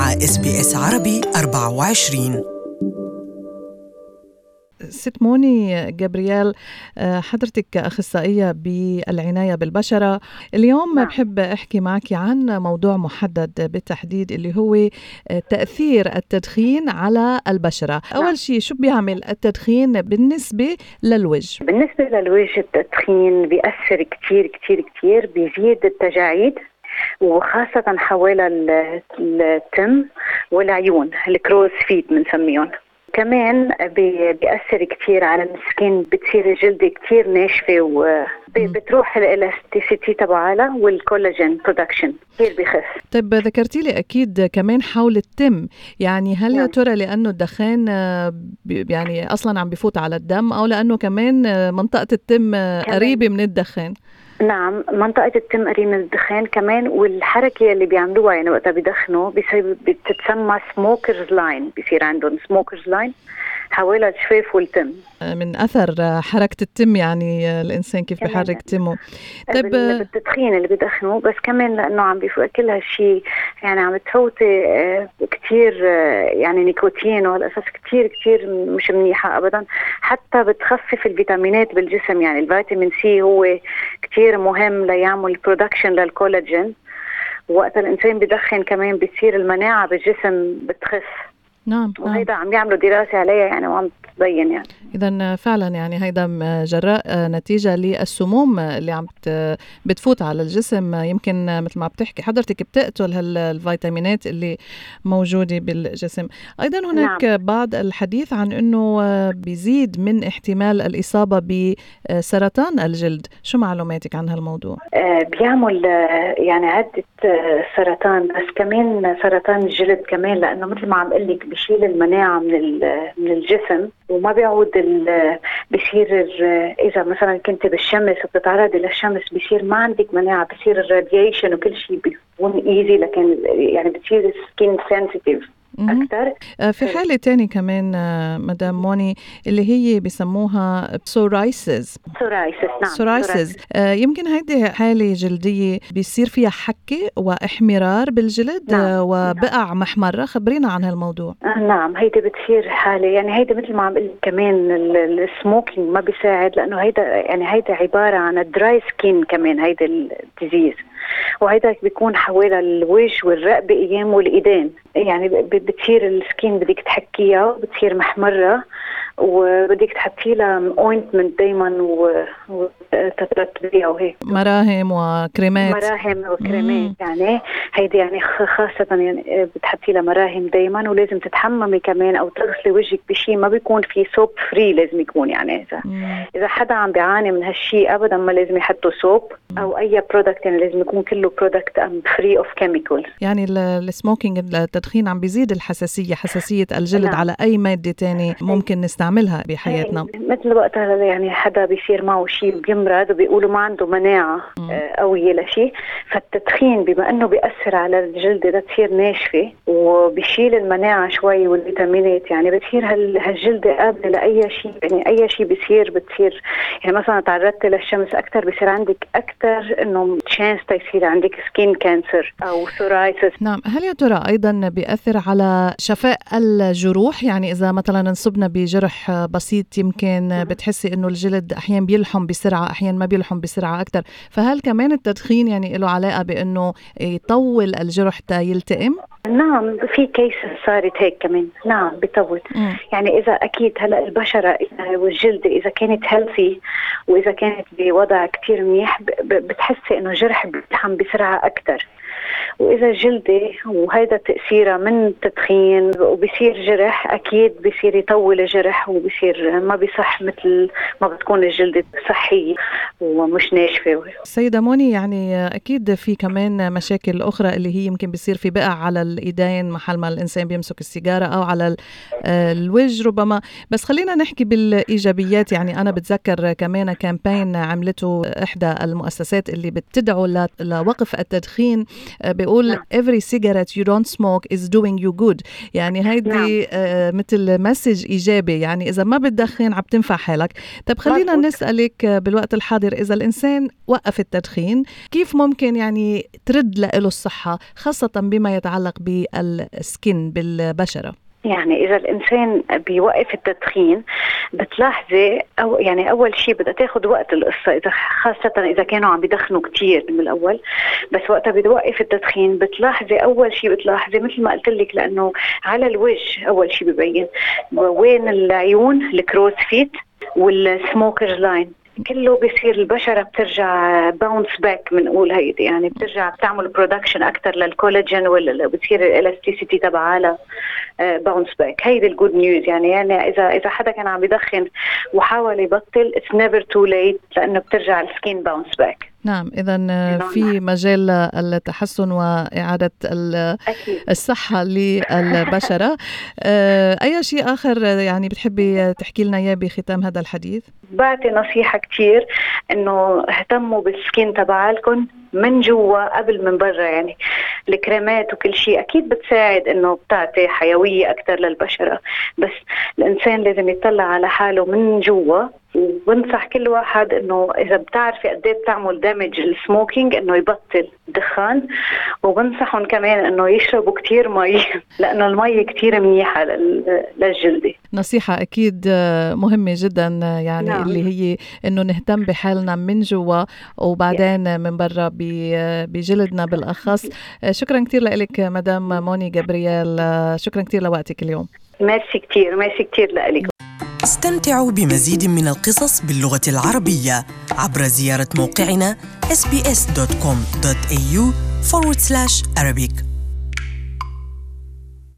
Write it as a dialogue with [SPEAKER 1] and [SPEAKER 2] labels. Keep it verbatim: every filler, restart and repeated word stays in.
[SPEAKER 1] مع إس بي إس عربي أربعة وعشرين.
[SPEAKER 2] ست موني جابرييل، حضرتك أخصائية بالعناية بالبشرة. اليوم نعم. بحب أحكي معك عن موضوع محدد بالتحديد اللي هو تأثير التدخين على البشرة. نعم. أول شيء، شو بيعمل التدخين بالنسبة للوجه؟
[SPEAKER 3] بالنسبة للوجه التدخين بيأثر كتير كتير كتير، بيزيد التجاعيد وخاصة حوالي التم والعيون، الكروز فيت بنسميهم. كمان بيأثر كتير على السكين، بتصير الجلد كتير ناشفة وبتروح الالاستيسيتي تبعها والكولاجين برودكشن كتير بيخف.
[SPEAKER 2] طيب ذكرتي لي أكيد كمان حول التم، يعني هل يا ترى لأنه الدخان يعني أصلا عم بيفوت على الدم، أو لأنه كمان منطقة التم قريبة من الدخان؟
[SPEAKER 3] نعم، منطقة التم قريبة من الدخان كمان، والحركة اللي بيعملوها يعني وقتها بيدخنوا بتتسمى سموكرز لاين، بيصير عندهم سموكرز لاين حوالي الشفاف والتم
[SPEAKER 2] من أثر حركة التم، يعني الإنسان كيف بيحرك تمه.
[SPEAKER 3] طيب بالتدخين اللي بيدخنوا، بس كمان لأنه عم بيفوق كل هالشي، يعني عم تفوتي كتير يعني نيكوتين، وهالأساس كتير كتير مش منيحة أبدا، حتى بتخفف الفيتامينات بالجسم. يعني الفيتامين سي هو كتير مهم ليعمل برودكشن للكولاجين، وقت الإنسان بدخن كمان بتصير المناعة بالجسم بتخف.
[SPEAKER 2] نعم.
[SPEAKER 3] وهيدا عم يعملوا دراسة عليها يعني، وعم تبين يعني.
[SPEAKER 2] إذن فعلا يعني هيدا جراء نتيجة للسموم اللي عم بتفوت على الجسم، يمكن مثل ما بتحكي حضرتك بتقتل هالفيتامينات اللي موجودة بالجسم. أيضا هناك نعم. بعض الحديث عن أنه بيزيد من احتمال الإصابة بسرطان الجلد. شو معلوماتك عن هالموضوع؟
[SPEAKER 3] آه بيعمل يعني عدة سرطان، بس كمان سرطان الجلد كمان، لأنه مثل ما عم قلك بيشيل المناعة من من الجسم، وما بيعود بيصير إذا مثلا كنت بالشمس وبتتعرضي للشمس بيصير ما عندك مناعة، بيصير الراديشن وكل شيء بيكون إيزي، لكن يعني بتصير سكين سنسيتيف أكثر.
[SPEAKER 2] في حالة تاني كمان مدام موني اللي هي بيسموها سورايسز.
[SPEAKER 3] سورايسز نعم.
[SPEAKER 2] سورايسز يمكن هيدي حالة جلدية بيصير فيها حكة واحمرار بالجلد. نعم. وبقع نعم. محمرة. خبرينا عن هالموضوع.
[SPEAKER 3] نعم، هيدي بتصير حالة يعني، هيدا مثل ما عم قلت كمان السموكينج ما بيساعد، لأنه هيدا يعني هيدا عبارة عن الدراي سكين كمان، هيدا الديزيز، وهيدا بيكون حوالي الوجه والرقبة أيام والإيدين. يعني بتصير السكين بدك تحكيها وبتصير محمرة، وبدك تحطي لها اوينتمنت دايما وتترطبيها وهيك
[SPEAKER 2] مراهم وكريمات.
[SPEAKER 3] مراهم وكريمات. يعني هيدي يعني خاصة يعني بتحطي لها مراهم دايما، ولازم تتحممي كمان او تغسلي وجهك بشيء ما بيكون فيه سوب فري، لازم يكون يعني اذا مم. اذا حدا عم بيعاني من هالشيء ابدا ما لازم يحطوا سوب او اي برودكت، يعني لازم يكون كله برودكت فري اوف كيميكالز.
[SPEAKER 2] يعني السموكينج التدخين عم بيزيد الحساسية، حساسية الجلد. نعم. على اي مادة تاني ممكن نستعملها بحياتنا.
[SPEAKER 3] مثل وقتها يعني حدا بيصير معه شيء بيمرض وبيقولوا ما عنده مناعة قوية لشيء، فالتدخين بما انه بيأثر على الجلد ده تصير ناشفة وبيشيل المناعة شوي والفيتامينات، يعني بتصير هالجلد قابلة لأي شيء. يعني أي شيء بيصير بتصير يعني مثلا تعرضت للشمس أكتر بيصير عندك أكتر إنه تشانس يصير عندك سكين كانسر أو سورايسس.
[SPEAKER 2] نعم. هل يا ترى أيضا بيأثر على شفاء الجروح؟ يعني إذا مثلا انصبنا بجرح بسيط يمكن بتحسي إنه الجلد أحيانا بيلحم بسرعة، أحيانا ما بيلحم بسرعة أكتر، فهل كمان التدخين يعني له علاقة بإنه يطول الجرح تا يلتئم؟
[SPEAKER 3] نعم، في كيس صارت هيك كمان. نعم بيطول. يعني إذا أكيد هلا البشرة والجلد إذا كانت هيلثي وإذا كانت بوضع كتير منيح بتحسي إنه جرح بيلحم بسرعة أكتر، وإذا جلدي وهذا تأثيره من التدخين وبيصير جرح، أكيد بيصير يطول الجرح وبيصير ما بيصح مثل ما بتكون الجلد صحية ومش ناشفة.
[SPEAKER 2] سيدة موني، يعني أكيد في كمان مشاكل أخرى اللي هي يمكن بيصير في بقع على الإيدين محل ما الإنسان بيمسك السيجارة أو على الوجه ربما، بس خلينا نحكي بالإيجابيات. يعني أنا بتذكر كمان كامبين عملته إحدى المؤسسات اللي بتدعو لوقف التدخين بيقول
[SPEAKER 3] نعم.
[SPEAKER 2] every cigarette you don't smoke is doing you good. يعني هيدي
[SPEAKER 3] نعم.
[SPEAKER 2] آه مثل مسج إيجابي، يعني إذا ما بتدخن عم تنفع حالك. طب خلينا
[SPEAKER 3] مزبوط.
[SPEAKER 2] نسألك بالوقت الحاضر، إذا الإنسان وقف التدخين كيف ممكن يعني ترد له الصحة، خاصة بما يتعلق بالسكين بالبشرة؟
[SPEAKER 3] يعني إذا الإنسان بيوقف التدخين بتلاحظي أو يعني أول شيء بدها تاخد وقت القصة، إذا خاصة إذا كانوا عم بيدخنوا كتير من الأول، بس وقتها بيوقف التدخين بتلاحظي أول شيء بتلاحظي مثل ما قلت لك، لأنه على الوجه أول شيء ببين، وين العيون الكروس فيت والسموكر لاين كله بيصير البشرة بترجع باونس باك، بنقول هيدي يعني بترجع بتعمل برودكشن أكتر للكولاجين وبتصير الإلاستيسيتي تبعها باونس باك. هيدي الجود نيوز يعني. يعني إذا إذا حدا كان عم يدخن وحاول يبطل it's never too late، لأنه بترجع السكين باونس باك.
[SPEAKER 2] نعم، إذن في مجال التحسن وإعادة الصحة للبشرة. أي شيء آخر يعني بتحبي تحكي لنا إياه بختام هذا الحديث؟ بعطي
[SPEAKER 3] نصيحة كتير إنه اهتموا بالسكين تبعالكم من جوا قبل من برا. يعني الكريمات وكل شيء أكيد بتساعد إنه بتعطي حيوية أكتر للبشرة، بس الإنسان لازم يطلع على حاله من جوا. وبنصح كل واحد إنه إذا بتعرفي قد إيه بتعمل دامج السموكينج إنه يبطل دخان، وبنصحهم كمان إنه يشربوا كتير مي، لأنه المي كتير منيحة للجلد.
[SPEAKER 2] نصيحة أكيد مهمة جدا يعني. نعم. اللي هي إنه نهتم بحالنا من جوا وبعدين من برا بجلدنا بالأخص. شكرا كتير لك مدام موني جابرييل، شكرا كتير لوقتك اليوم.
[SPEAKER 3] ميرسي كتير، ميرسي كتير لك.
[SPEAKER 1] استمتعوا بمزيد من القصص باللغة العربية عبر زيارة موقعنا إس بي إس دوت كوم دوت إيه يو forward slash Arabic.